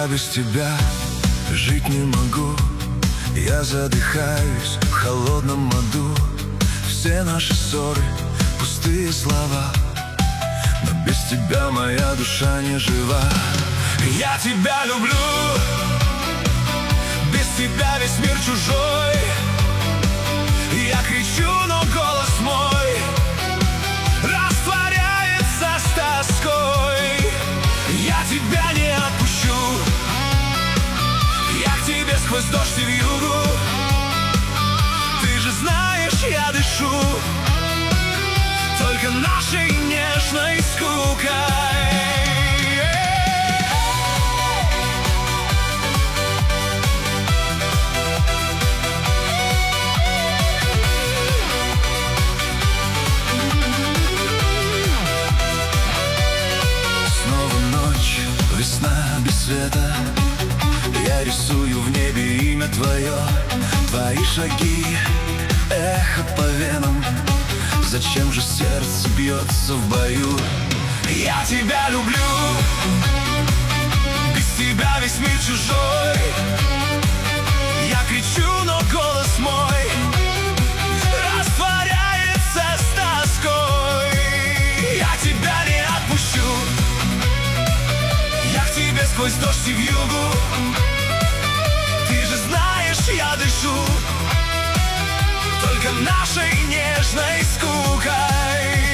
Я без тебя жить не могу. Я задыхаюсь в холодном аду. Все наши ссоры — пустые слова, но без тебя моя душа не жива. Я тебя люблю, без тебя весь мир чужой. Я кричу, но голос мой растворяется с тоской. Я тебя не отпущу, я к тебе сквозь дождь и вьюгу. Ты же знаешь, я дышу только нашей нежной скукой. Весна без света, я рисую в небе имя твое. Твои шаги, эхо по венам. Зачем же сердце бьется в бою? Я тебя люблю, без тебя весь мир чужой. Я кричу, но голос мой растворяется с тоской. Я тебя не отпущу, я к тебе сквозь дождь и вьюгу. Ты же знаешь, я дышу только нашей нежной скукой.